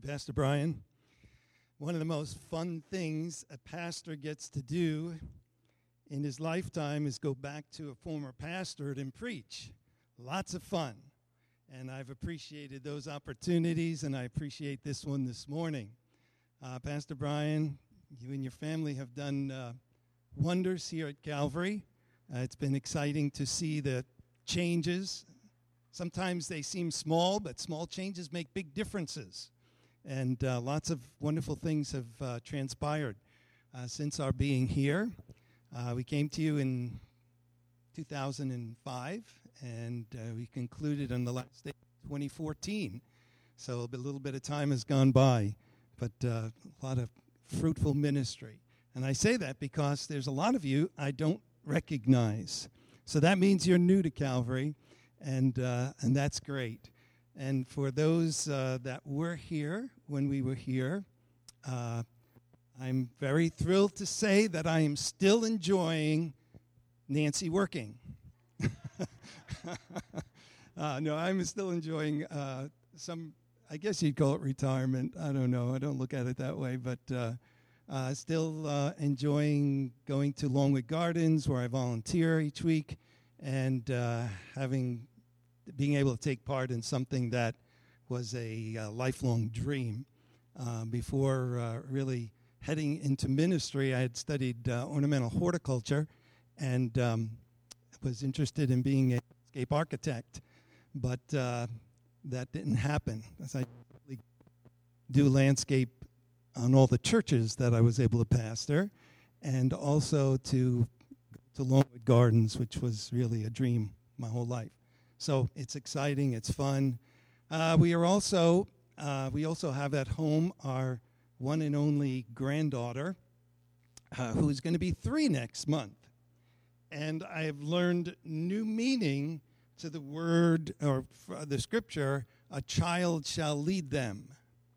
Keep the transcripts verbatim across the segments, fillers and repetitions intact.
Pastor Brian. One of the most fun things a pastor gets to do in his lifetime is go back to a former pastor and preach. Lots of fun. And I've appreciated those opportunities, and I appreciate this one this morning. Uh, Pastor Brian, you and your family have done uh, wonders here at Calvary. Uh, it's been exciting to see the changes. Sometimes they seem small, but small changes make big differences. And uh, lots of wonderful things have uh, transpired uh, since our being here. Uh, we came to you in two thousand five, and uh, we concluded on the last day of twenty fourteen. So a little bit of time has gone by, but uh, a lot of fruitful ministry. And I say that because there's a lot of you I don't recognize. So that means you're new to Calvary, and uh, and that's great. And for those uh, that were here when we were here, uh, I'm very thrilled to say that I am still enjoying Nancy working. uh, no, I'm still enjoying uh, some, I guess you'd call it retirement. I don't know. I don't look at it that way. But uh, uh, still uh, enjoying going to Longwood Gardens, where I volunteer each week, and uh, having... being able to take part in something that was a uh, lifelong dream. Uh, before uh, really heading into ministry, I had studied uh, ornamental horticulture and um, was interested in being a landscape architect, but uh, that didn't happen. As I do landscape on all the churches that I was able to pastor, and also to to Longwood Gardens, which was really a dream my whole life. So it's exciting, it's fun. Uh, we are also, uh, we also have at home our one and only granddaughter, uh, who is going to be three next month. And I have learned new meaning to the word, or the scripture, a child shall lead them.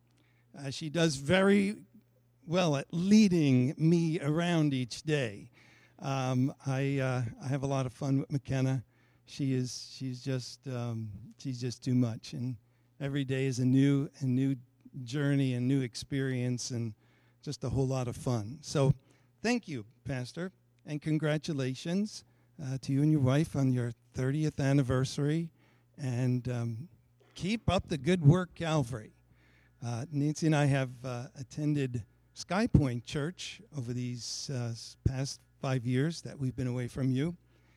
Uh, she does very well at leading me around each day. Um, I, uh, I have a lot of fun with McKenna. She is, she's just, um, she's just too much. And every day is a new, a new journey, a new experience, and just a whole lot of fun. So thank you, Pastor, and congratulations uh, to you and your wife on your thirtieth anniversary. And um, keep up the good work, Calvary. Uh, Nancy and I have uh, attended Sky Point Church over these uh, past five years that we've been away from you.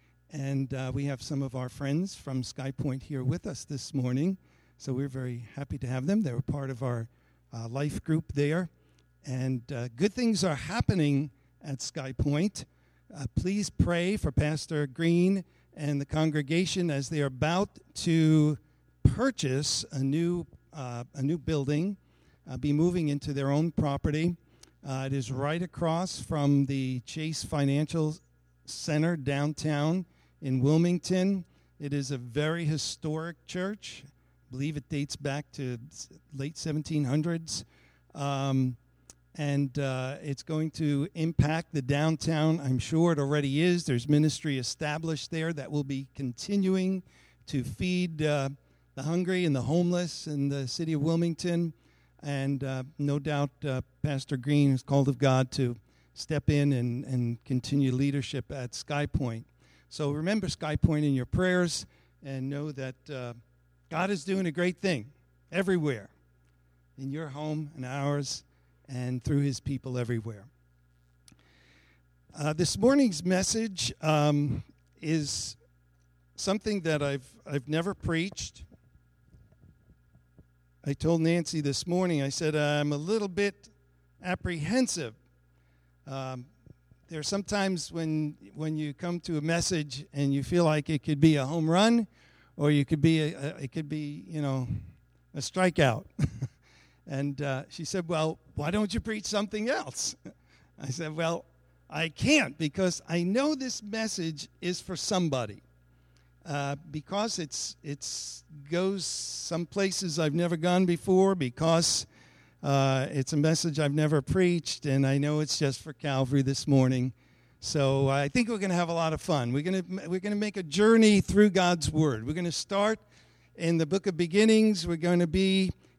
And uh, we have some of our friends from Sky Point here with us this morning. So we're very happy to have them. They were part of our uh, life group there. And uh, good things are happening at Sky Point. Uh, please pray for Pastor Green and the congregation as they are about to purchase a new uh, a new building, uh, be moving into their own property. Uh, it is right across from the Chase Financial Center downtown in Wilmington. It is a very historic church. I believe it dates back to late seventeen hundreds. Um, and uh, it's going to impact the downtown. I'm sure it already is. There's ministry established there that will be continuing to feed uh, the hungry and the homeless in the city of Wilmington. And uh, no doubt uh, Pastor Green is called of God to step in and, and continue leadership at Sky Point. So remember Sky Point in your prayers, and know that uh, God is doing a great thing everywhere, in your home and ours, and through his people everywhere. Uh, this morning's message um, is something that I've I've never preached. I told Nancy this morning, I said, I'm a little bit apprehensive. Um, there are sometimes when when you come to a message and you feel like it could be a home run, or you could be a, a, it could be you know a strikeout. And uh, she said, "Well, why don't you preach something else?" I said, "Well, I can't, because I know this message is for somebody, uh, because it's it's goes some places I've never gone before, because." Uh, it's a message I've never preached, and I know it's just for Calvary this morning. So I think we're going to have a lot of fun. We're going to we're going to make a journey through God's Word. We're going to start in the book of Beginnings. We're going to be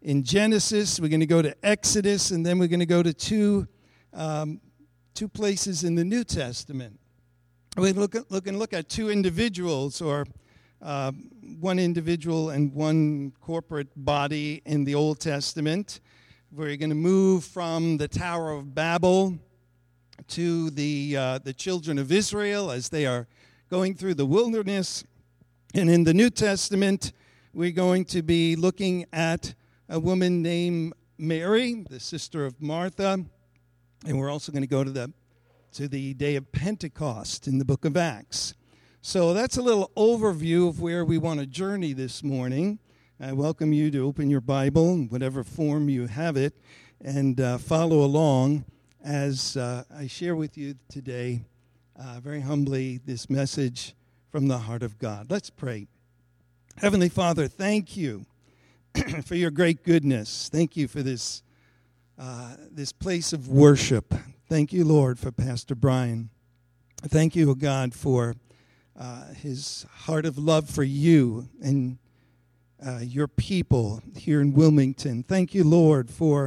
in Genesis, we're going to go to Exodus, and then we're going to go to two um, two places in the New Testament. We're going to look, look at two individuals, or uh, one individual and one corporate body in the Old Testament. We're going to move from the Tower of Babel to the uh, the children of Israel as they are going through the wilderness. And in the New Testament, we're going to be looking at a woman named Mary, the sister of Martha. And we're also going to go to the to the day of Pentecost in the book of Acts. So that's a little overview of where we want to journey this morning. I welcome you to open your Bible, in whatever form you have it, and uh, follow along as uh, I share with you today, uh, very humbly, this message from the heart of God. Let's pray. Heavenly Father, thank you for your great goodness. Thank you for this uh, this place of worship. Thank you, Lord, for Pastor Brian. Thank you, O God, for uh, his heart of love for you and uh, your people here in Wilmington. Thank you, Lord, for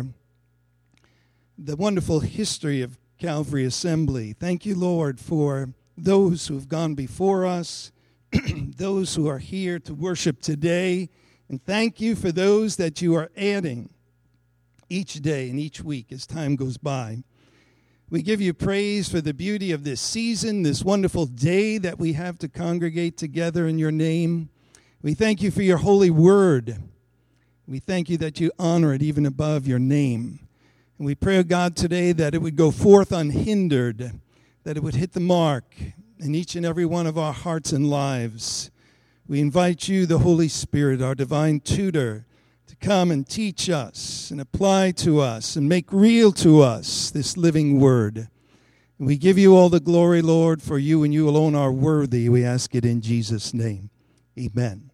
the wonderful history of Calvary Assembly. Thank you, Lord, for those who have gone before us, those who are here to worship today, and thank you for those that you are adding each day and each week as time goes by. We give you praise for the beauty of this season, this wonderful day that we have to congregate together in your name. We thank you for your holy word. We thank you that you honor it even above your name. And we pray, God, today that it would go forth unhindered, that it would hit the mark in each and every one of our hearts and lives. We invite you, the Holy Spirit, our divine tutor, to come and teach us and apply to us and make real to us this living word. And we give you all the glory, Lord, for you and you alone are worthy. We ask it in Jesus' name. Amen.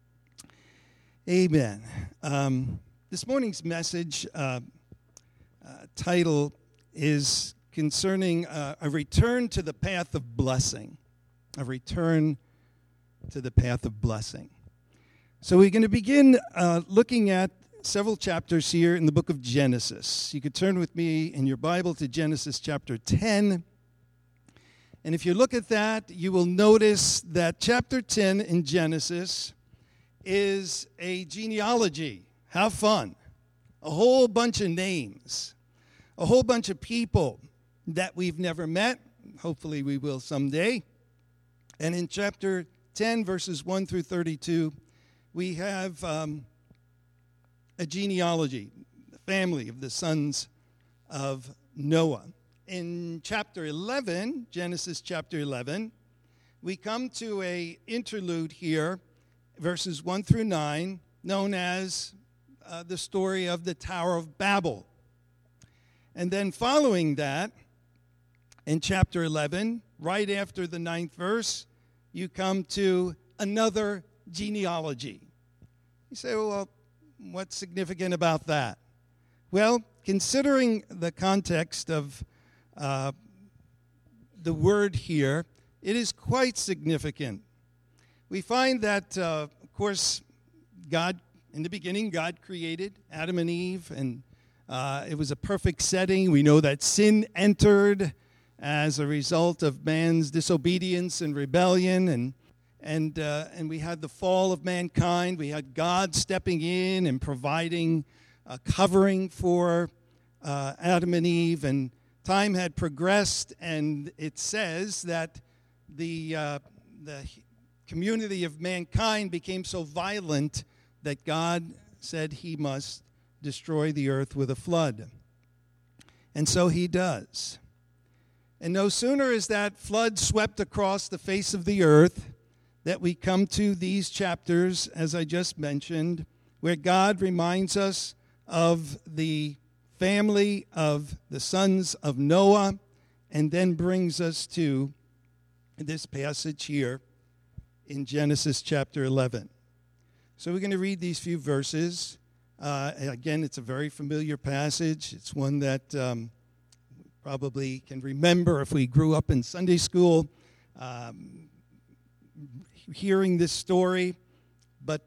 Amen. Um, this morning's message uh, uh, title is concerning uh, a return to the path of blessing. A return to the path of blessing. So we're going to begin uh, looking at several chapters here in the book of Genesis. You could turn with me in your Bible to Genesis chapter ten. And if you look at that, you will notice that chapter ten in Genesis is a genealogy. How fun. A whole bunch of names. A whole bunch of people that we've never met. Hopefully we will someday. And in chapter ten, verses one through thirty-two, we have um, a genealogy, the family of the sons of Noah. In chapter eleven, Genesis chapter eleven, we come to a interlude here, verses one through nine, known as uh, the story of the Tower of Babel. And then following that, in chapter eleven, right after the ninth verse, you come to another genealogy. You say, well, what's significant about that? Well, considering the context of uh, the word here, it is quite significant. We find that, uh, of course, God, in the beginning, God created Adam and Eve, and uh, it was a perfect setting. We know that sin entered as a result of man's disobedience and rebellion, and and uh, and we had the fall of mankind. We had God stepping in and providing a covering for uh, Adam and Eve, and time had progressed, and it says that the uh, the community of mankind became so violent that God said he must destroy the earth with a flood. And so he does. And no sooner is that flood swept across the face of the earth that we come to these chapters, as I just mentioned, where God reminds us of the family of the sons of Noah, and then brings us to this passage here in Genesis chapter eleven. So we're going to read these few verses. Uh, again, it's a very familiar passage. It's one that um, we probably can remember if we grew up in Sunday school, um, hearing this story. But uh,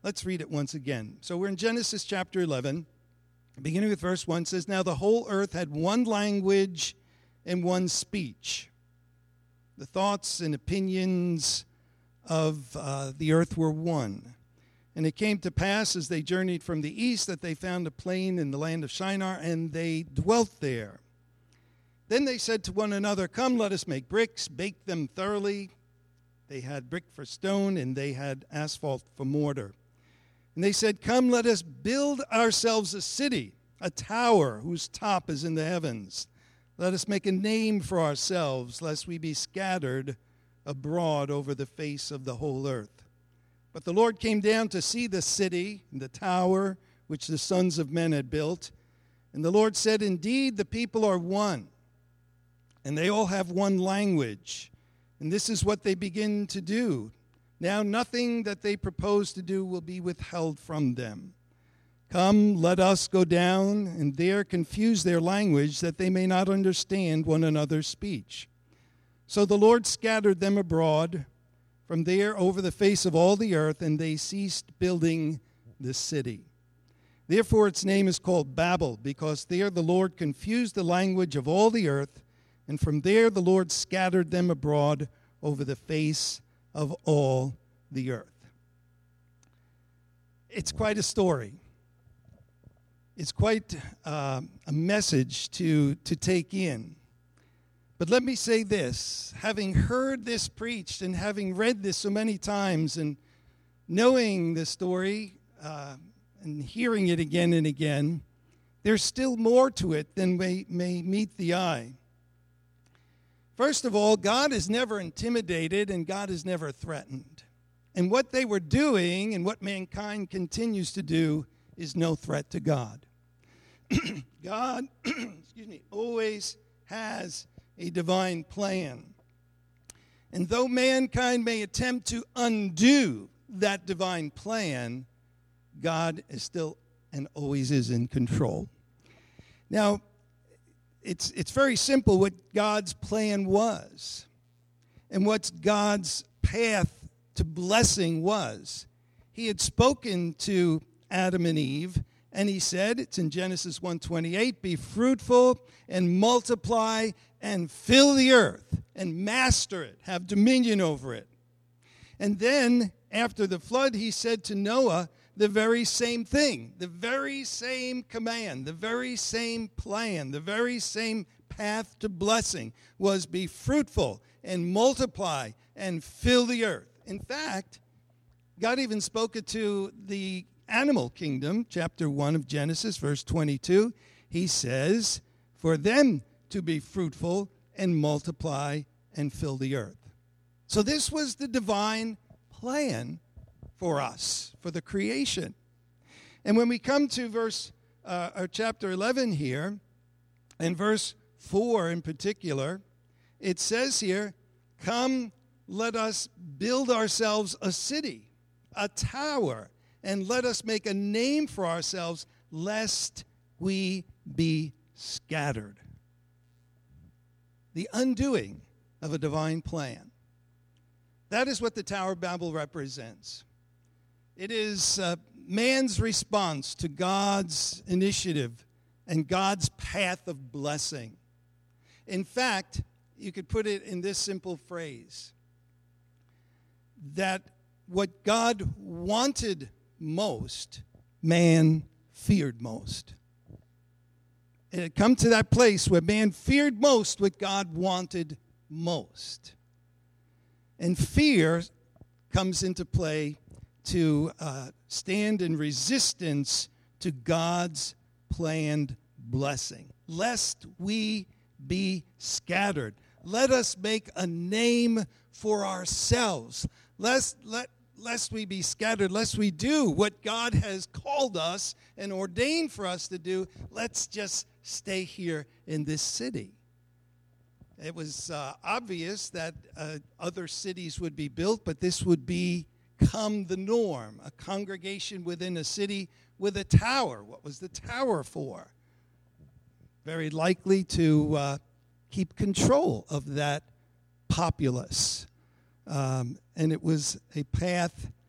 Let's read it once again. So we're in Genesis chapter eleven, beginning with verse one. It says, "Now the whole earth had one language and one speech. The thoughts and opinions of uh, the earth were one. And it came to pass as they journeyed from the east that they found a plain in the land of Shinar, and they dwelt there. Then they said to one another, 'Come, let us make bricks, bake them thoroughly.' They had brick for stone, and they had asphalt for mortar. And they said, 'Come, let us build ourselves a city, a tower whose top is in the heavens. Let us make a name for ourselves, lest we be scattered abroad over the face of the whole earth.' But the Lord came down to see the city, the tower, which the sons of men had built. And the Lord said, 'Indeed, the people are one, and they all have one language. And this is what they begin to do. Now nothing that they propose to do will be withheld from them. Come, let us go down and there confuse their language, that they may not understand one another's speech.' So the Lord scattered them abroad from there over the face of all the earth, and they ceased building the city. Therefore its name is called Babel, because there the Lord confused the language of all the earth, and from there the Lord scattered them abroad over the face of all the earth." It's quite a story. It's quite uh, a message to, to take in. But let me say this, having heard this preached and having read this so many times and knowing the story uh, and hearing it again and again, there's still more to it than may, may meet the eye. First of all, God is never intimidated and God is never threatened. And what they were doing and what mankind continues to do is no threat to God. God, excuse me, always has a divine plan. And though mankind may attempt to undo that divine plan, God is still and always is in control. Now, it's it's very simple what God's plan was and what God's path to blessing was. He had spoken to Adam and Eve, and he said, it's in Genesis one twenty-eight, "Be fruitful and multiply and fill the earth and master it, have dominion over it." And then after the flood, he said to Noah the very same thing, the very same command, the very same plan, the very same path to blessing was be fruitful and multiply and fill the earth. In fact, God even spoke it to the animal kingdom, chapter one of Genesis, verse twenty-two. He says, "For them to be fruitful and multiply and fill the earth." So this was the divine plan for us, for the creation. And when we come to verse, uh, or chapter eleven here, and verse four in particular, it says here, "Come, let us build ourselves a city, a tower, and let us make a name for ourselves, lest we be scattered." The undoing of a divine plan. That is what the Tower of Babel represents. It is uh, man's response to God's initiative and God's path of blessing. In fact, you could put it in this simple phrase, that what God wanted most, man feared most. It had come to that place where man feared most what God wanted most. And fear comes into play to uh, stand in resistance to God's planned blessing. Lest we be scattered. Let us make a name for ourselves. Lest, let, lest we be scattered, lest we do what God has called us and ordained for us to do. Let's just stay here in this city. It was uh, obvious that uh, other cities would be built, but this would become the norm, a congregation within a city with a tower. What was the tower for? Very likely to uh, keep control of that populace. Um, and it was a path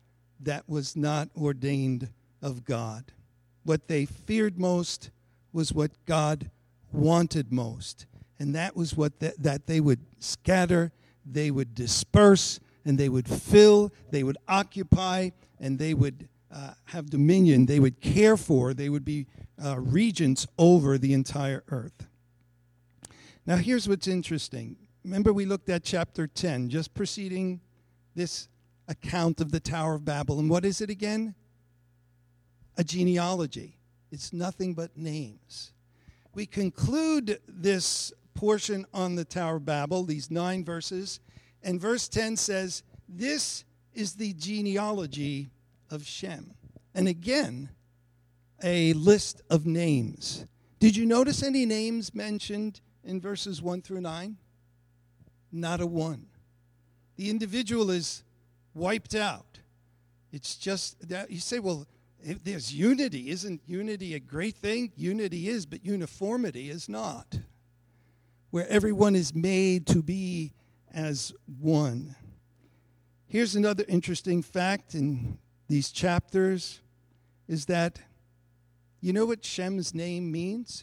that was not ordained of God. What they feared most was what God wanted most. And that was what th- that they would scatter, they would disperse, and they would fill, they would occupy, and they would uh, have dominion. They would care for, they would be uh, regents over the entire earth. Now here's what's interesting. Remember we looked at chapter ten, just preceding this account of the Tower of Babel. And what is it again? A genealogy. It's nothing but names. We conclude this portion on the Tower of Babel, these nine verses, and verse ten says, this is the genealogy of Shem. And again, a list of names. Did you notice any names mentioned in verses one through nine? Not a one. The individual is wiped out. It's just that you say, well, if there's unity. Isn't unity a great thing? Unity is, but uniformity is not. Where everyone is made to be as one. Here's another interesting fact in these chapters is that, you know what Shem's name means?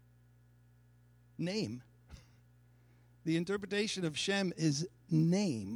Name. The interpretation of Shem is name.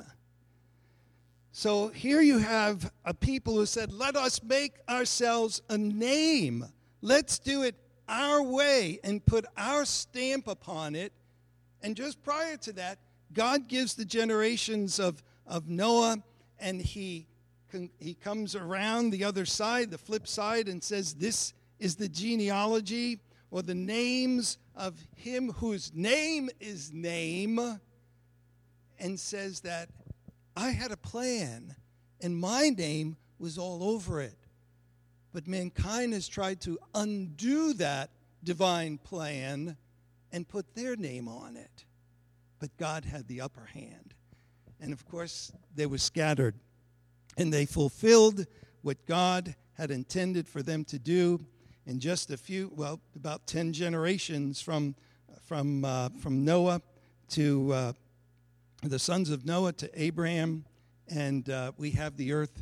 So here you have a people who said, let us make ourselves a name. Let's do it our way and put our stamp upon it. And just prior to that, God gives the generations of, of Noah, and he, he comes around the other side, the flip side, and says, this is the genealogy or the names of him whose name is name, and says that I had a plan, and my name was all over it. But mankind has tried to undo that divine plan and put their name on it. But God had the upper hand. And of course, they were scattered. And they fulfilled what God had intended for them to do in just a few, well, about ten generations from, from, uh, from Noah to uh, the sons of Noah to Abraham. And uh, we have the earth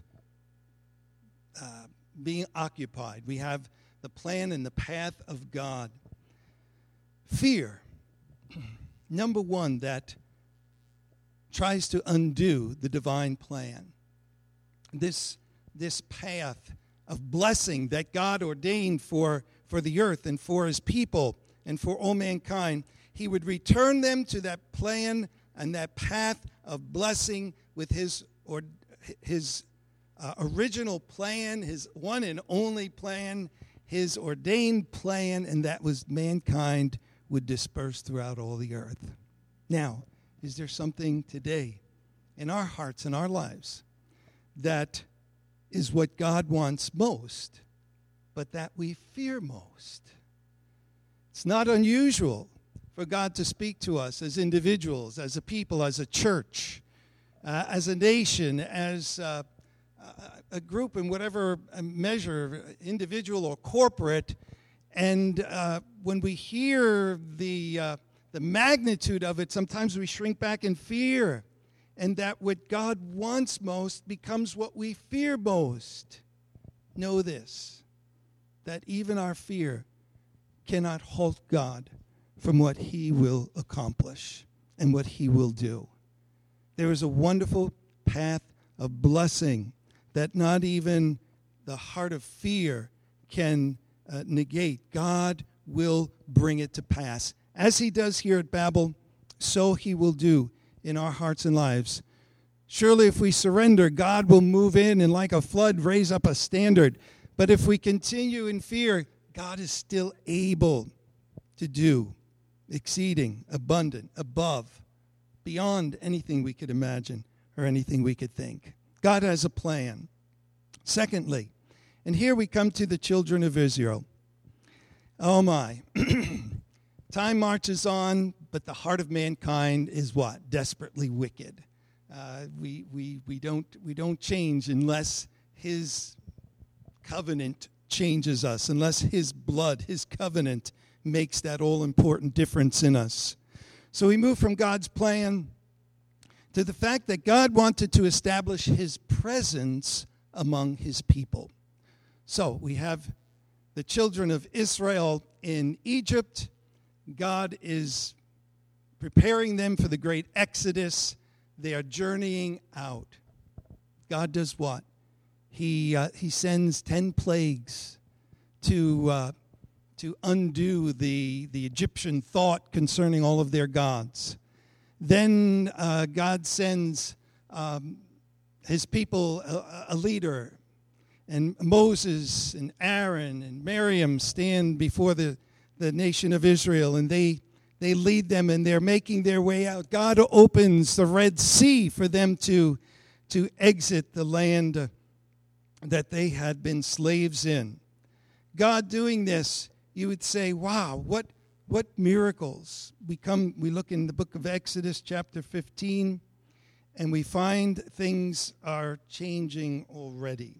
uh, being occupied. We have the plan and the path of God. Fear, number one, that tries to undo the divine plan. This, this path of blessing that God ordained for, for the earth and for his people and for all mankind, he would return them to that plan and that path of blessing with his or his uh, original plan, his one and only plan, his ordained plan, and that was mankind would disperse throughout all the earth. Now, is there something today in our hearts and our lives that is what God wants most, but that we fear most? It's not unusual for God to speak to us as individuals, as a people, as a church, uh, as a nation, as uh, a group in whatever measure, individual or corporate. And uh, when we hear the uh, the magnitude of it, sometimes we shrink back in fear. And that what God wants most becomes what we fear most. Know this, that even our fear cannot halt God from what he will accomplish and what he will do. There is a wonderful path of blessing that not even the heart of fear can uh, negate. God will bring it to pass. As he does here at Babel, so he will do in our hearts and lives. Surely if we surrender, God will move in and like a flood raise up a standard. But if we continue in fear, God is still able to do exceeding, abundant, above, beyond anything we could imagine or anything we could think. God has a plan. Secondly, and here we come to the children of Israel. Oh my. Time marches on, but the heart of mankind is what? Desperately wicked. Uh, we, we, we, don't, we don't change unless his covenant changes us, unless his blood, his covenant, makes that all-important difference in us. So we move from God's plan to the fact that God wanted to establish his presence among his people. So we have the children of Israel in Egypt. God is preparing them for the great Exodus. They are journeying out. God does what? He uh, he sends ten plagues to uh, to undo the the Egyptian thought concerning all of their gods. Then uh, God sends um, his people a, a leader, and Moses and Aaron and Miriam stand before the, the nation of Israel, and they they lead them, and they're making their way out. God opens the Red Sea for them to to exit the land that they had been slaves in. God doing this, you would say, wow, what what miracles. We come, we look in the book of Exodus chapter fifteen, and we find things are changing already.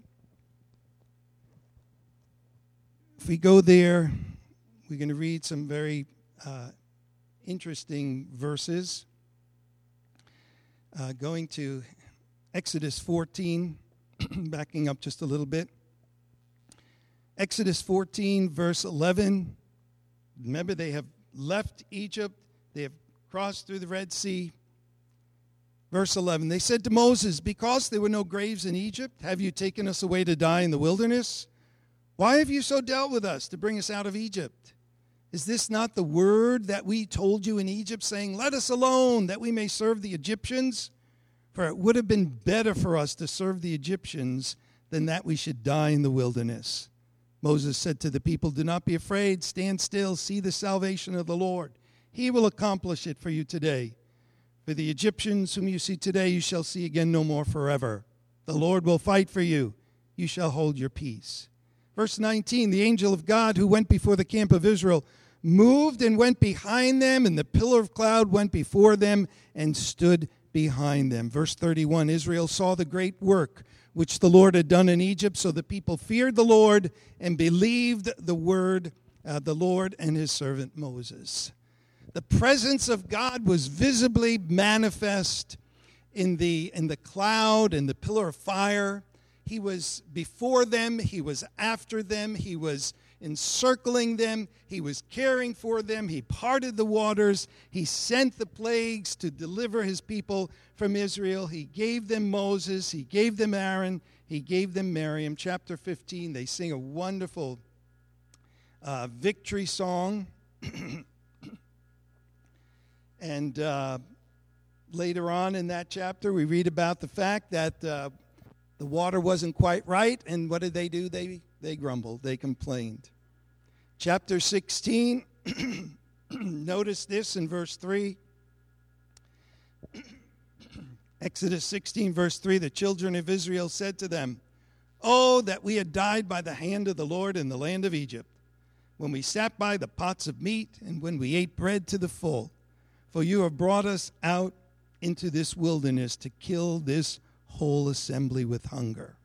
If we go there, we're going to read some very uh, interesting verses. Uh, going to Exodus fourteen, backing up just a little bit. Exodus fourteen, verse eleven. Remember, they have left Egypt. They have crossed through the Red Sea. Verse eleven, they said to Moses, because there were no graves in Egypt, have you taken us away to die in the wilderness? Why have you so dealt with us to bring us out of Egypt? Is this not the word that we told you in Egypt, saying, let us alone, that we may serve the Egyptians? For it would have been better for us to serve the Egyptians than that we should die in the wilderness. Moses said to the people, do not be afraid, stand still, see the salvation of the Lord. He will accomplish it for you today. For the Egyptians whom you see today, you shall see again no more forever. The Lord will fight for you. You shall hold your peace. Verse nineteen, the angel of God who went before the camp of Israel moved and went behind them, and the pillar of cloud went before them and stood behind them. Verse thirty-one, Israel saw the great work which the Lord had done in Egypt, so the people feared the Lord and believed the word, uh, the Lord and his servant Moses. The presence of God was visibly manifest in the in the cloud and the pillar of fire. He was before them. He was after them. He was encircling them. He was caring for them. He parted the waters. He sent the plagues to deliver his people from Israel. He gave them Moses. He gave them Aaron. He gave them Miriam. Chapter fifteen, they sing a wonderful uh, victory song. And uh, later on in that chapter, we read about the fact that uh, the water wasn't quite right, and what did they do? They they grumbled. They complained. Chapter sixteen, notice this in verse three. Exodus sixteen, verse three, the children of Israel said to them, oh, that we had died by the hand of the Lord in the land of Egypt, when we sat by the pots of meat, and when we ate bread to the full. For you have brought us out into this wilderness to kill this whole assembly with hunger.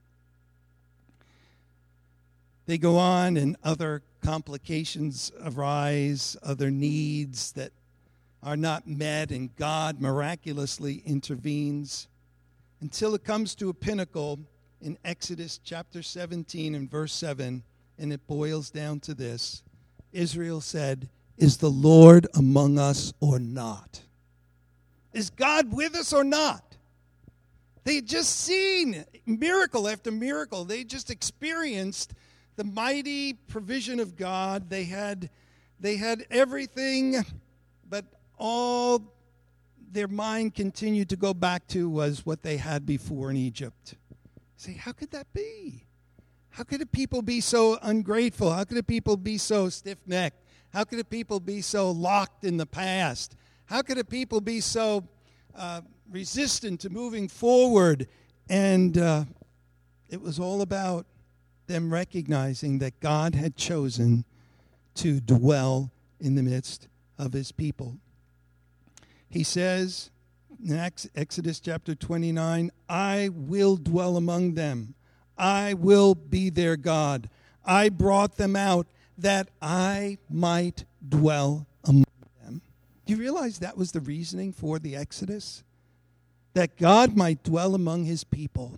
They go on, and other complications arise, other needs that are not met, and God miraculously intervenes until it comes to a pinnacle in Exodus chapter seventeen and verse seven, and it boils down to this. Israel said, is the Lord among us or not? Is God with us or not? They had just seen miracle after miracle. They just experienced the mighty provision of God. They had, they had everything, but all their mind continued to go back to was what they had before in Egypt. Say, how could that be? How could the people be so ungrateful? How could the people be so stiff-necked? How could the people be so locked in the past? How could the people be so uh, resistant to moving forward? And uh, it was all about them recognizing that God had chosen to dwell in the midst of his people. He says in Exodus chapter twenty-nine, I will dwell among them. I will be their God. I brought them out that I might dwell among them. Do you realize that was the reasoning for the Exodus? That God might dwell among his people.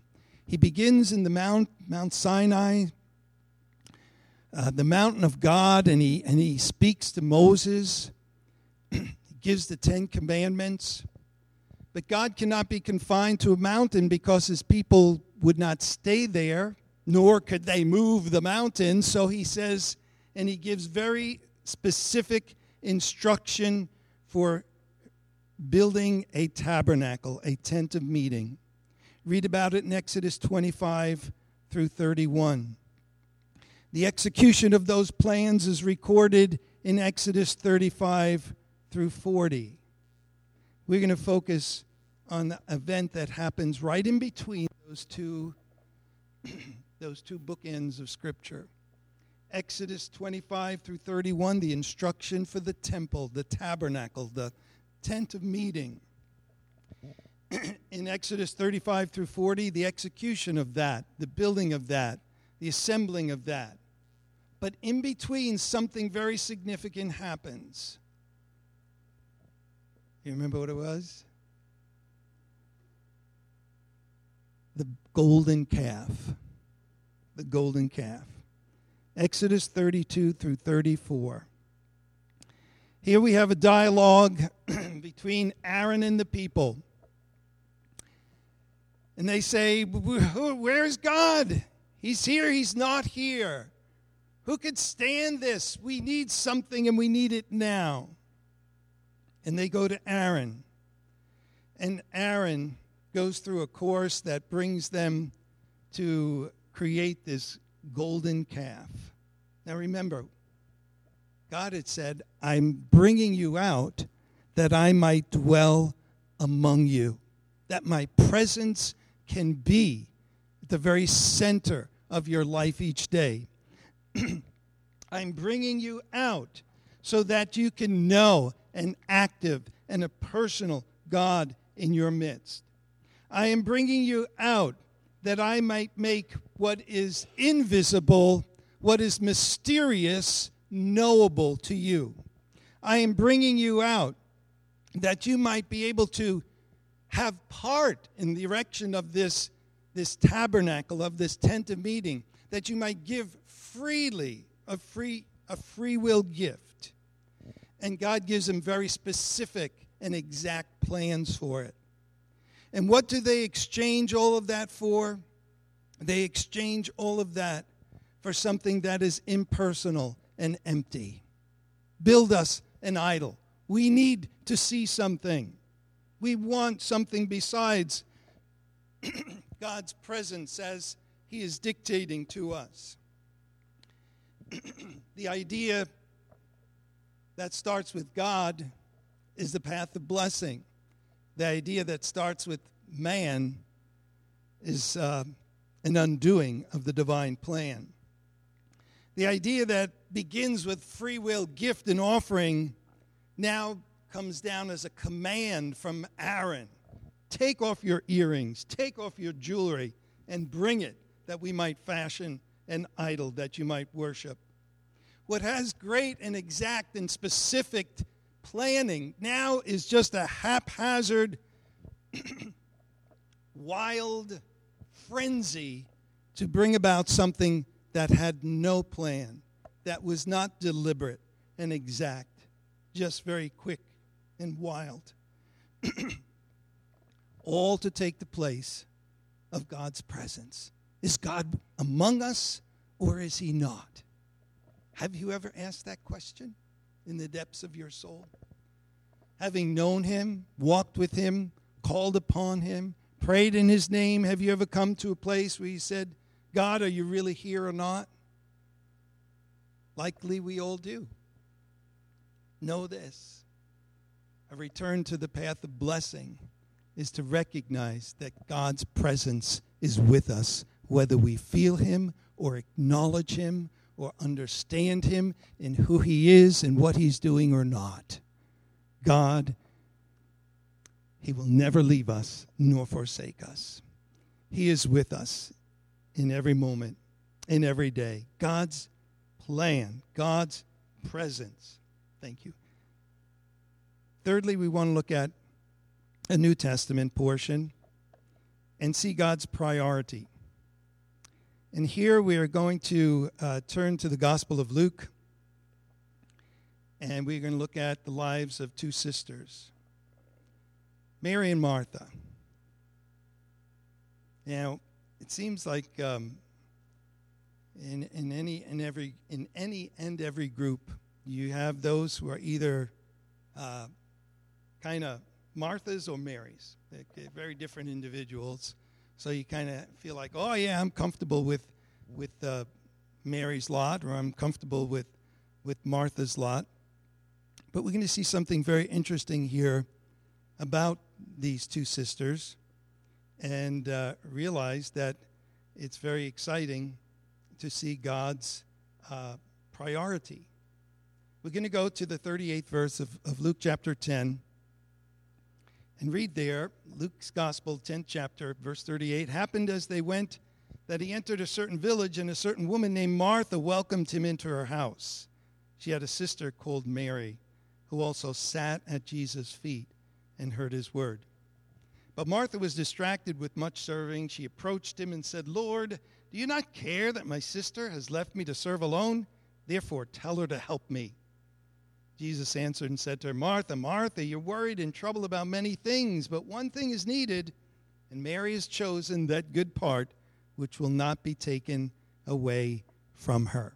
He begins in the Mount, Mount Sinai, uh, the mountain of God, and he, and he speaks to Moses. He gives the Ten Commandments. But God cannot be confined to a mountain because his people would not stay there, nor could they move the mountain. So he says, and he gives very specific instruction for building a tabernacle, a tent of meeting. Read about it in Exodus twenty-five through thirty-one. The execution of those plans is recorded in Exodus thirty-five through forty. We're going to focus on the event that happens right in between those two, those two bookends of Scripture. Exodus twenty-five through thirty-one, the instruction for the temple, the tabernacle, the tent of meeting. In Exodus thirty-five through forty, the execution of that, the building of that, the assembling of that. But in between, something very significant happens. You remember what it was? The golden calf. The golden calf. Exodus thirty-two through thirty-four. Here we have a dialogue between Aaron and the people. And they say, where's God? He's here, he's not here. Who could stand this? We need something and we need it now. And they go to Aaron. And Aaron goes through a course that brings them to create this golden calf. Now remember, God had said, I'm bringing you out that I might dwell among you, that my presence can be at the very center of your life each day. I'm bringing you out so that you can know an active and a personal God in your midst. I am bringing you out that I might make what is invisible, what is mysterious, knowable to you. I am bringing you out that you might be able to have part in the erection of this, this tabernacle, of this tent of meeting, that you might give freely a free, a free will gift. And God gives them very specific and exact plans for it. And what do they exchange all of that for? They exchange all of that for something that is impersonal and empty. Build us an idol. We need to see something. We want something besides God's presence as he is dictating to us. The idea that starts with God is the path of blessing. The idea that starts with man is uh, an undoing of the divine plan. The idea that begins with free will, gift, and offering now comes down as a command from Aaron. Take off your earrings, take off your jewelry, and bring it that we might fashion an idol that you might worship. What has great and exact and specific planning now is just a haphazard, wild frenzy to bring about something that had no plan, that was not deliberate and exact, just very quick and wild. All to take the place of God's presence. Is God among us or is he not? Have you ever asked that question in the depths of your soul? Having known him, walked with him, called upon him, prayed in his name, have you ever come to a place where you said, God, are you really here or not? Likely we all do. Know this. A return to the path of blessing is to recognize that God's presence is with us, whether we feel him or acknowledge him or understand him in who he is and what he's doing or not. God, he will never leave us nor forsake us. He is with us in every moment, in every day. God's plan, God's presence. Thank you. Thirdly, we want to look at a New Testament portion and see God's priority. And here we are going to uh, turn to the Gospel of Luke, and we're going to look at the lives of two sisters, Mary and Martha. Now, it seems like um, in in any and every in any and every group, you have those who are either uh, kind of Marthas or Marys. They're, they're very different individuals. So you kind of feel like, oh yeah, I'm comfortable with with uh, Mary's lot, or I'm comfortable with with Martha's lot. But we're going to see something very interesting here about these two sisters, and uh, realize that it's very exciting to see God's uh, priority. We're going to go to the thirty-eighth verse of, of Luke chapter ten. And read there, Luke's Gospel, tenth chapter, verse thirty-eight. Happened as they went that he entered a certain village, and a certain woman named Martha welcomed him into her house. She had a sister called Mary, who also sat at Jesus' feet and heard his word. But Martha was distracted with much serving. She approached him and said, Lord, do you not care that my sister has left me to serve alone? Therefore, tell her to help me. Jesus answered and said to her, Martha, Martha, you're worried and troubled about many things, but one thing is needed, and Mary has chosen that good part which will not be taken away from her.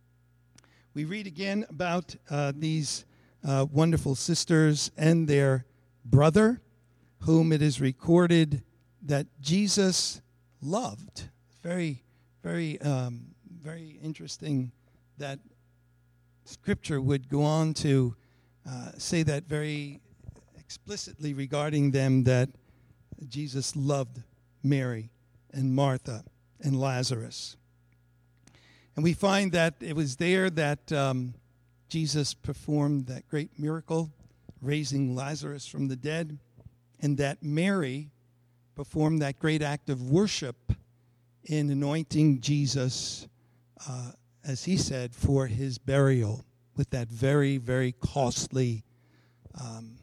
We read again about uh, these uh, wonderful sisters and their brother, whom it is recorded that Jesus loved. Very, very, um, very interesting that Scripture would go on to uh, say that very explicitly regarding them, that Jesus loved Mary and Martha and Lazarus. And we find that it was there that um, Jesus performed that great miracle, raising Lazarus from the dead, and that Mary performed that great act of worship in anointing Jesus uh as he said, for his burial with that very, very costly um,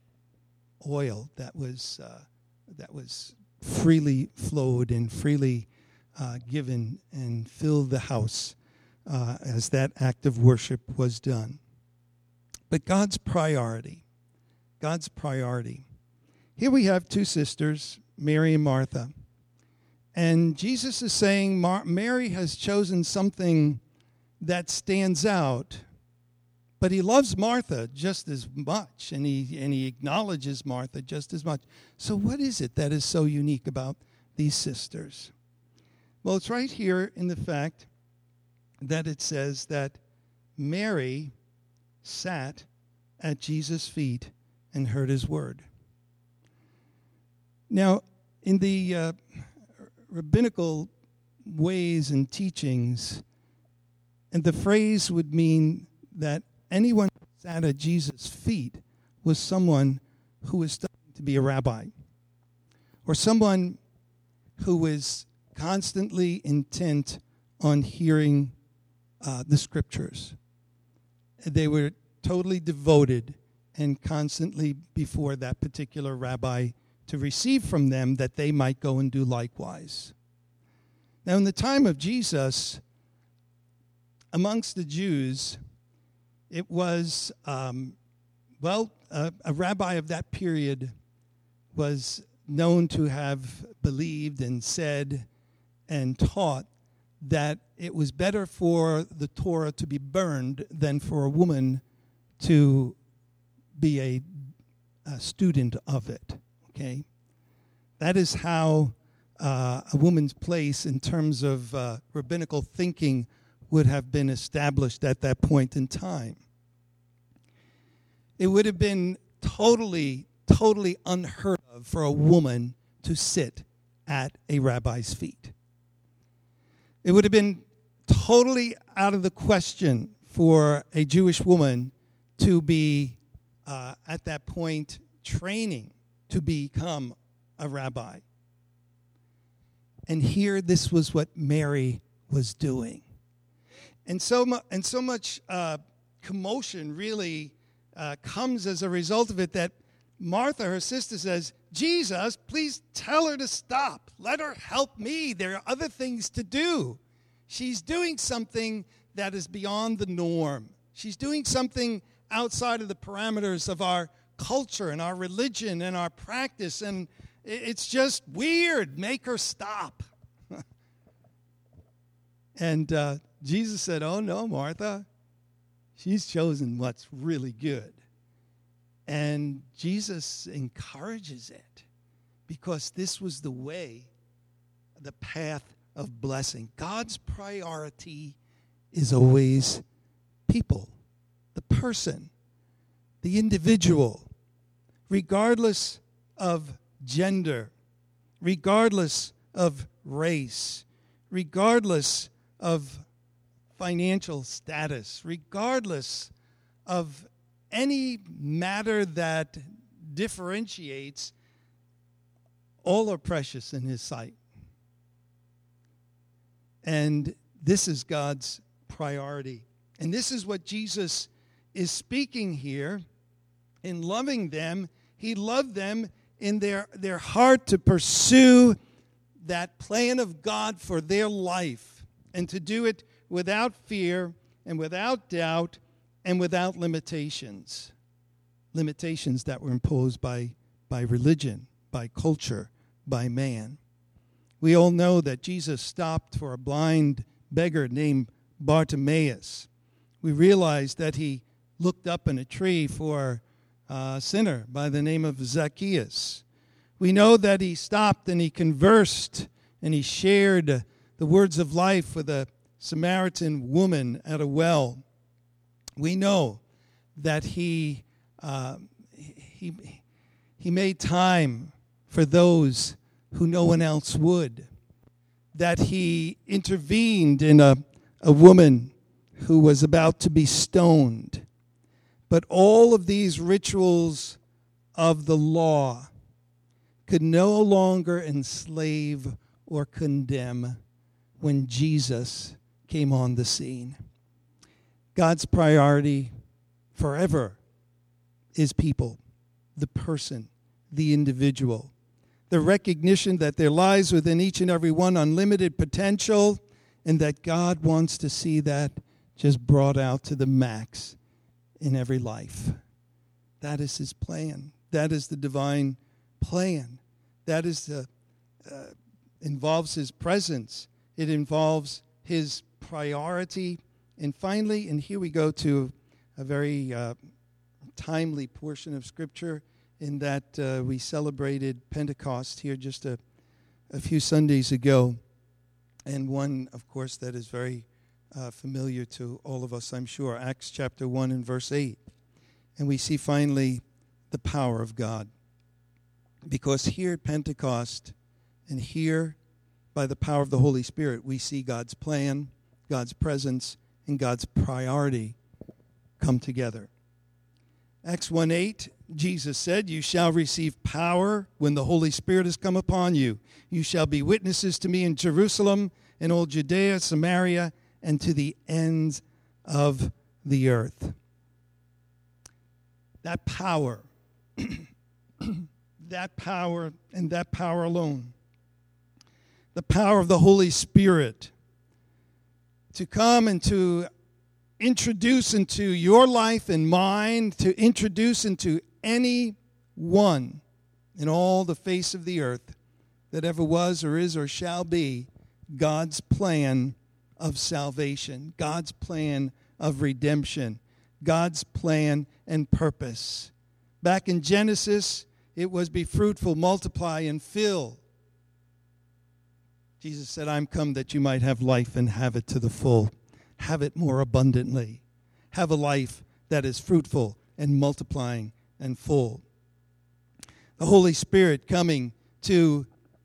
oil that was uh, that was freely flowed and freely uh, given and filled the house uh, as that act of worship was done. But God's priority, God's priority. Here we have two sisters, Mary and Martha. And Jesus is saying Mar- Mary has chosen something that stands out, but he loves Martha just as much, and he and he acknowledges Martha just as much. So what is it that is so unique about these sisters? Well, it's right here in the fact that it says that Mary sat at Jesus' feet and heard his word. Now, in the uh, rabbinical ways and teachings, and the phrase would mean that anyone who sat at Jesus' feet was someone who was studying to be a rabbi, or someone who was constantly intent on hearing uh, the scriptures. They were totally devoted and constantly before that particular rabbi to receive from them that they might go and do likewise. Now, in the time of Jesus, amongst the Jews, it was, um, well, a, a rabbi of that period was known to have believed and said and taught that it was better for the Torah to be burned than for a woman to be a, a student of it, okay? That is how uh, a woman's place in terms of uh, rabbinical thinking would have been established at that point in time. It would have been totally, totally unheard of for a woman to sit at a rabbi's feet. It would have been totally out of the question for a Jewish woman to be, uh, at that point, training to become a rabbi. And here, this was what Mary was doing. And so, mu- and so much uh, commotion really uh, comes as a result of it that Martha, her sister, says, Jesus, please tell her to stop. Let her help me. There are other things to do. she's doing something that is beyond the norm. She's doing something outside of the parameters of our culture and our religion and our practice, and it's just weird. Make her stop. And uh, Jesus said, oh, no, Martha, she's chosen what's really good. And Jesus encourages it because this was the way, the path of blessing. God's priority is always people, the person, the individual, regardless of gender, regardless of race, regardless of financial status, regardless of any matter that differentiates, all are precious in his sight. And this is God's priority. And this is what Jesus is speaking here. In loving them, he loved them in their, their heart to pursue that plan of God for their life, and to do it without fear and without doubt and without limitations. Limitations that were imposed by, by religion, by culture, by man. We all know that Jesus stopped for a blind beggar named Bartimaeus. We realize that he looked up in a tree for a sinner by the name of Zacchaeus. We know that he stopped and he conversed and he shared the words of life with a Samaritan woman at a well. We know that he uh, he he made time for those who no one else would. That he intervened in a, a woman who was about to be stoned. But all of these rituals of the law could no longer enslave or condemn when Jesus came on the scene. God's priority forever is people, the person, the individual. The recognition that there lies within each and every one unlimited potential, and that God wants to see that just brought out to the max in every life. That is his plan. That is the divine plan. That is the uh, involves his presence. It involves his priority. And finally, and here we go to a very uh, timely portion of Scripture, in that uh, we celebrated Pentecost here just a, a few Sundays ago. And one, of course, that is very uh, familiar to all of us, I'm sure, Acts chapter one and verse eight. And we see finally the power of God. Because here at Pentecost, and here by the power of the Holy Spirit, we see God's plan, God's presence, and God's priority come together. Acts one eight, Jesus said, "You shall receive power when the Holy Spirit has come upon you. You shall be witnesses to me in Jerusalem and all Judea, Samaria, and to the ends of the earth." That power, that power, and that power alone, the power of the Holy Spirit to come and to introduce into your life and mine, to introduce into any one in all the face of the earth that ever was or is or shall be, God's plan of salvation, God's plan of redemption, God's plan and purpose. Back in Genesis, it was be fruitful, multiply, and fill. Jesus said, "I'm come that you might have life and have it to the full. Have it more abundantly. Have a life that is fruitful and multiplying and full." The Holy Spirit coming to,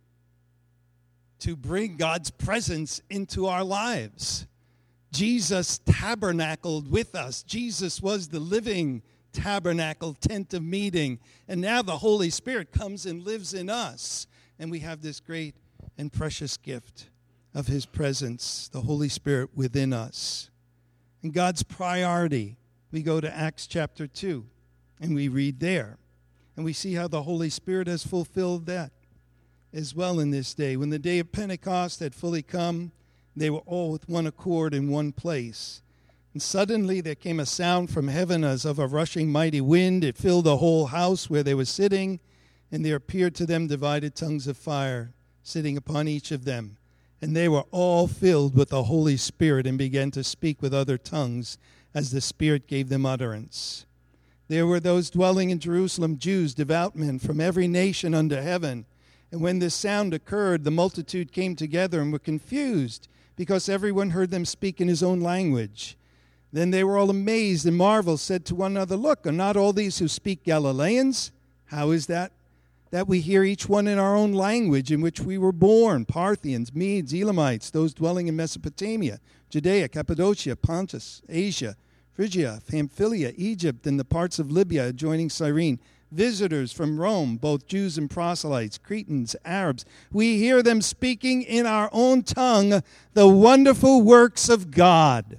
to bring God's presence into our lives. Jesus tabernacled with us. Jesus was the living tabernacle, tent of meeting. And now the Holy Spirit comes and lives in us. And we have this great and precious gift of his presence, the Holy Spirit within us. And God's priority, we go to Acts chapter two, and we read there. And we see how the Holy Spirit has fulfilled that as well in this day. When the day of Pentecost had fully come, They were all with one accord in one place. And suddenly there came a sound from heaven as of a rushing mighty wind. It filled the whole house where they were sitting, and there appeared to them divided tongues of fire, sitting upon each of them. And they were all filled with the Holy Spirit and began to speak with other tongues as the Spirit gave them utterance. There were those dwelling in Jerusalem, Jews, devout men from every nation under heaven. And when this sound occurred, the multitude came together and were confused, because everyone heard them speak in his own language. Then they were all amazed and marveled, said to one another, "Look, are not all these who speak Galileans? How is that? That we hear each one in our own language in which we were born, Parthians, Medes, Elamites, those dwelling in Mesopotamia, Judea, Cappadocia, Pontus, Asia, Phrygia, Pamphylia, Egypt, and the parts of Libya adjoining Cyrene, visitors from Rome, both Jews and proselytes, Cretans, Arabs. We hear them speaking in our own tongue the wonderful works of God."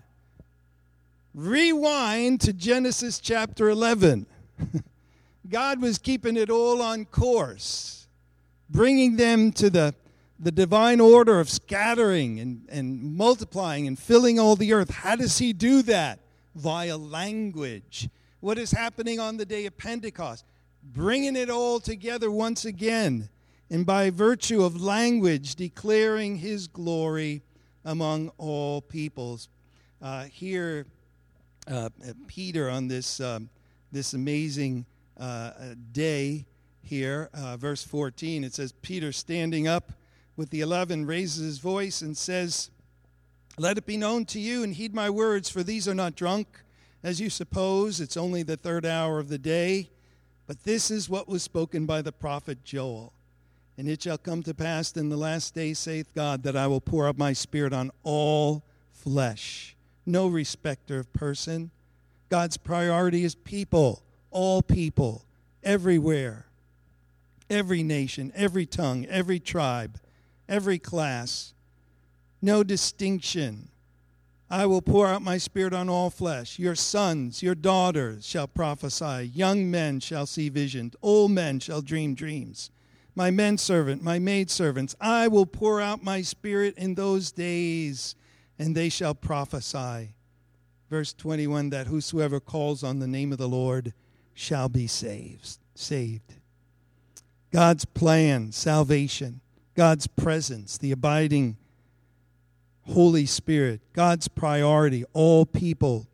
Rewind to Genesis chapter eleven. God was keeping it all on course, bringing them to the, the divine order of scattering and, and multiplying and filling all the earth. How does he do that? Via language. What is happening on the day of Pentecost? Bringing it all together once again, and by virtue of language, declaring his glory among all peoples. Uh, here, uh, Peter on this um, this amazing uh, day here, uh, verse fourteen, it says, Peter standing up with the eleven raises his voice and says, "Let it be known to you and heed my words, for these are not drunk, as you suppose. It's only the third hour of the day. But this is what was spoken by the prophet Joel. And it shall come to pass in the last day, saith God, that I will pour out my spirit on all flesh." No respecter of person. God's priority is people, all people, everywhere, every nation, every tongue, every tribe, every class. No distinction. "I will pour out my spirit on all flesh. Your sons, your daughters shall prophesy. Young men shall see visions. Old men shall dream dreams. My menservant, my maidservants, I will pour out my spirit in those days, and they shall prophesy." Verse twenty-one, "that whosoever calls on the name of the Lord shall be saved." Saved. God's plan, salvation. God's presence, the abiding Holy Spirit, God's priority, all people,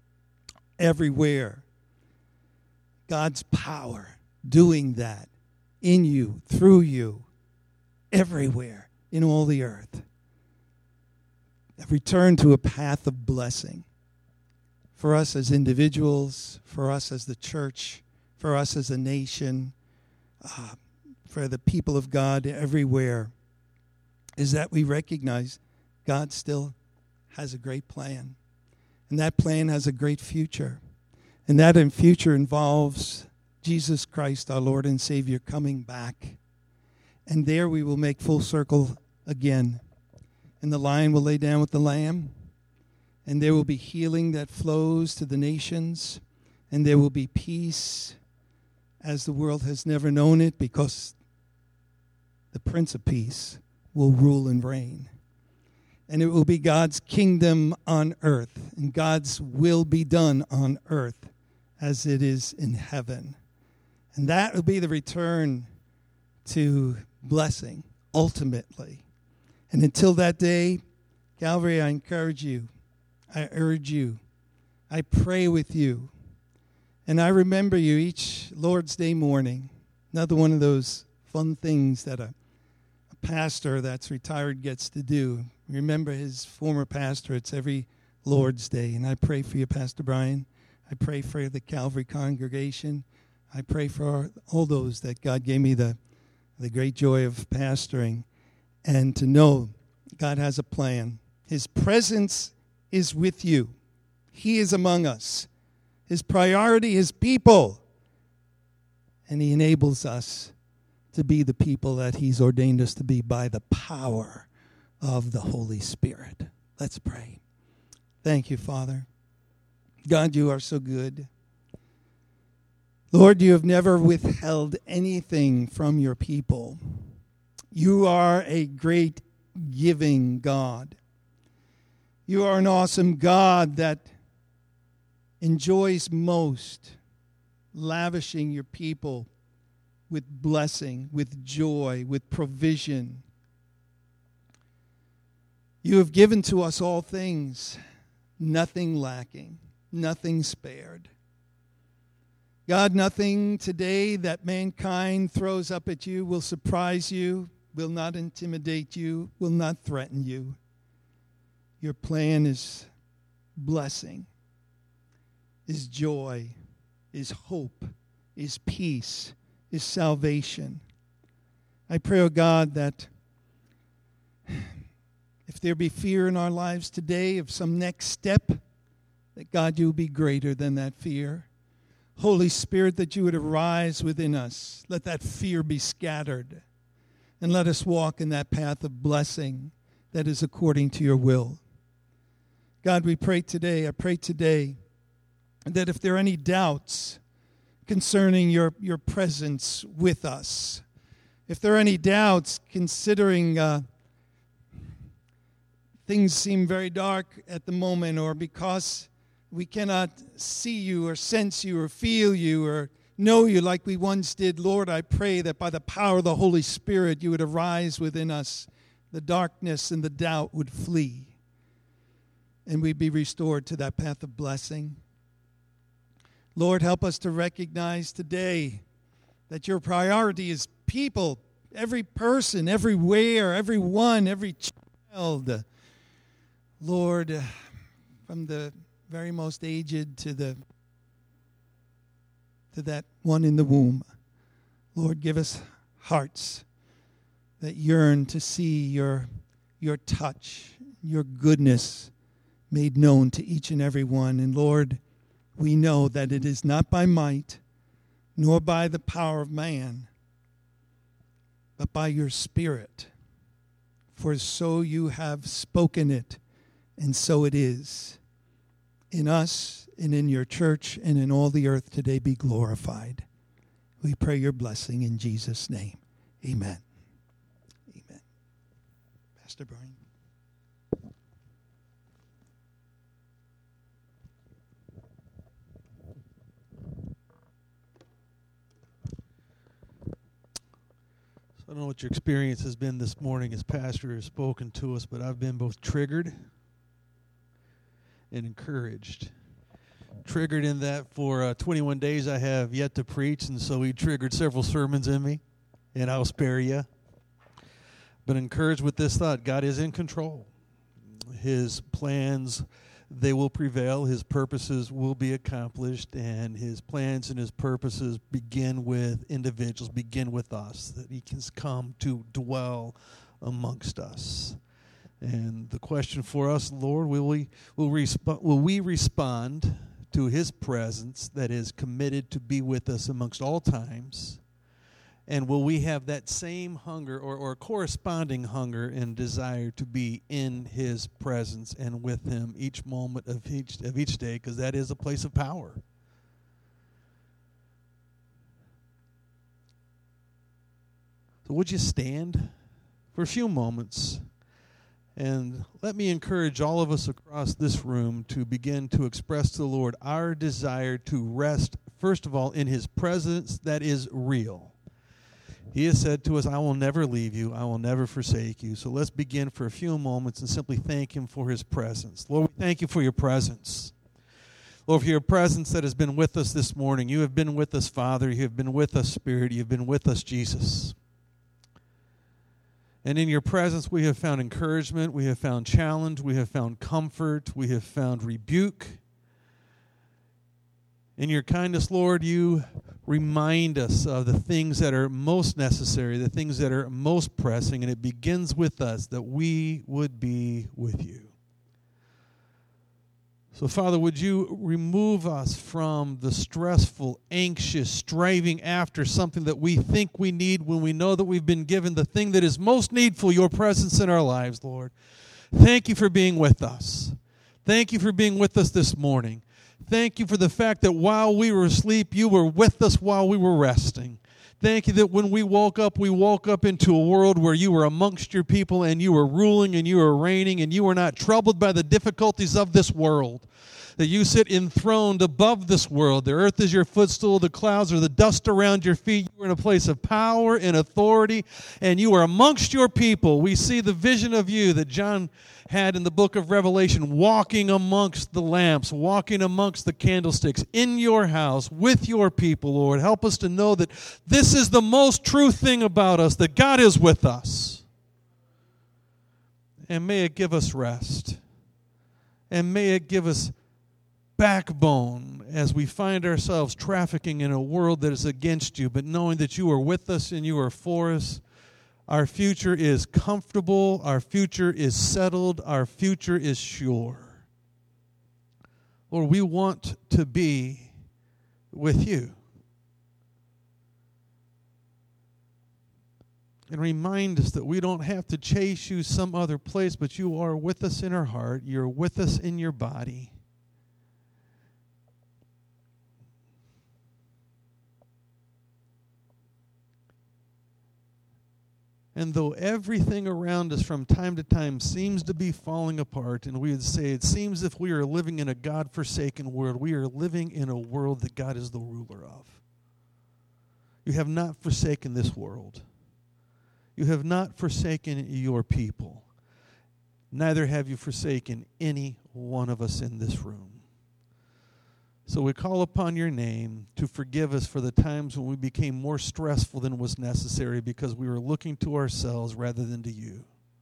everywhere. God's power, doing that in you, through you, everywhere, in all the earth. A return to a path of blessing for us as individuals, for us as the church, for us as a nation, uh, for the people of God everywhere, is that we recognize God still has a great plan. And that plan has a great future. And that in future involves Jesus Christ, our Lord and Savior, coming back. And there we will make full circle again. And the lion will lay down with the lamb. And there will be healing that flows to the nations. And there will be peace as the world has never known it, because the Prince of Peace will rule and reign. And it will be God's kingdom on earth, and God's will be done on earth as it is in heaven. And that will be the return to blessing, ultimately. And until that day, Calvary, I encourage you, I urge you, I pray with you, and I remember you each Lord's Day morning. Another one of those fun things that a, a pastor that's retired gets to do. Remember his former pastor. It's every Lord's Day. And I pray for you, Pastor Brian. I pray for the Calvary congregation. I pray for all those that God gave me the, the great joy of pastoring. And to know God has a plan. His presence is with you. He is among us. His priority is people. And he enables us to be the people that he's ordained us to be by the power of the Holy Spirit. Let's pray. Thank you, Father. God, you are so good. Lord, you have never withheld anything from your people. You are a great giving God. You are an awesome God that enjoys most lavishing your people with blessing, with joy, with provision. You have given to us all things, nothing lacking, nothing spared. God, nothing today that mankind throws up at you will surprise you, will not intimidate you, will not threaten you. Your plan is blessing, is joy, is hope, is peace, is salvation. I pray, oh God, that if there be fear in our lives today of some next step, that God, you will be greater than that fear. Holy Spirit, that you would arise within us. Let that fear be scattered. And let us walk in that path of blessing that is according to your will. God, we pray today, I pray today, that if there are any doubts concerning your, your presence with us, if there are any doubts considering uh, things seem very dark at the moment, or because we cannot see you or sense you or feel you or know you like we once did, Lord, I pray that by the power of the Holy Spirit you would arise within us. The darkness and the doubt would flee, and we'd be restored to that path of blessing. Lord, help us to recognize today that your priority is people, every person, everywhere, everyone, every child. Lord, from the very most aged to the to that one in the womb. Lord, give us hearts that yearn to see your, your touch, your goodness made known to each and every one. And Lord, we know that it is not by might, nor by the power of man, but by your Spirit. For so you have spoken it, and so it is. In us and in your church and in all the earth today be glorified. We pray your blessing in Jesus' name. Amen. Amen. Pastor Brian. I don't know what your experience has been this morning as Pastor has spoken to us, but I've been both triggered and encouraged. Triggered in that for uh, twenty-one days I have yet to preach, and so he triggered several sermons in me, and I'll spare you. But encouraged with this thought, God is in control. His plans, they will prevail. His purposes will be accomplished, and his plans and his purposes begin with individuals, begin with us, that he can come to dwell amongst us. And the question for us, Lord, will we will, resp- will we respond to his presence that is committed to be with us amongst all times? And will we have that same hunger or, or corresponding hunger and desire to be in his presence and with him each moment of each of each day, because that is a place of power. So would you stand for a few moments? And let me encourage all of us across this room to begin to express to the Lord our desire to rest, first of all, in his presence that is real. He has said to us, I will never leave you, I will never forsake you. So let's begin for a few moments and simply thank him for his presence. Lord, we thank you for your presence. Lord, for your presence that has been with us this morning. You have been with us, Father. You have been with us, Spirit. You have been with us, Jesus. And in your presence, we have found encouragement, we have found challenge, we have found comfort, we have found rebuke. In your kindness, Lord, you remind us of the things that are most necessary, the things that are most pressing, and it begins with us, that we would be with you. So, Father, would you remove us from the stressful, anxious, striving after something that we think we need when we know that we've been given the thing that is most needful, your presence in our lives, Lord. Thank you for being with us. Thank you for being with us this morning. Thank you for the fact that while we were asleep, you were with us while we were resting. Thank you that when we woke up, we woke up into a world where you were amongst your people and you were ruling and you were reigning and you were not troubled by the difficulties of this world. That you sit enthroned above this world. The earth is your footstool, the clouds are the dust around your feet. You are in a place of power and authority, and you are amongst your people. We see the vision of you that John had in the book of Revelation, walking amongst the lamps, walking amongst the candlesticks, in your house, with your people, Lord. Help us to know that this is the most true thing about us, that God is with us. And may it give us rest. And may it give us backbone as we find ourselves trafficking in a world that is against you, but knowing that you are with us and you are for us. Our future is comfortable, our future is settled, our future is sure. Lord, we want to be with you. And remind us that we don't have to chase you some other place, but you are with us in our heart, you're with us in your body. And though everything around us from time to time seems to be falling apart, and we would say it seems as if we are living in a God-forsaken world, we are living in a world that God is the ruler of. You have not forsaken this world. You have not forsaken your people. Neither have you forsaken any one of us in this room. So we call upon your name to forgive us for the times when we became more stressful than was necessary because we were looking to ourselves rather than to you.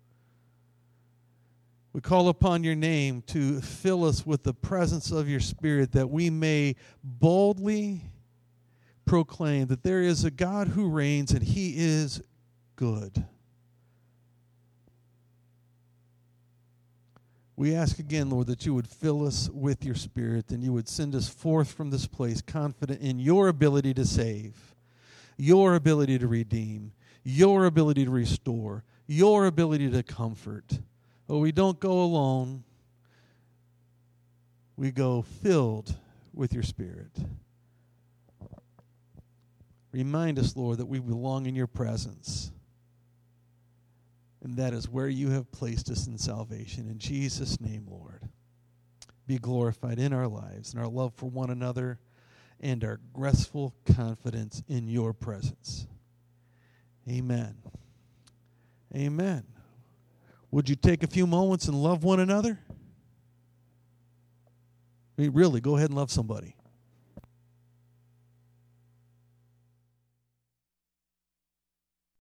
We call upon your name to fill us with the presence of your Spirit that we may boldly proclaim that there is a God who reigns and he is good. We ask again, Lord, that you would fill us with your Spirit and you would send us forth from this place confident in your ability to save, your ability to redeem, your ability to restore, your ability to comfort. Oh, we don't go alone. We go filled with your Spirit. Remind us, Lord, that we belong in your presence. And that is where you have placed us in salvation. In Jesus' name, Lord, be glorified in our lives and our love for one another and our restful confidence in your presence. Amen. Amen. Would you take a few moments and love one another? I mean, really, go ahead and love somebody.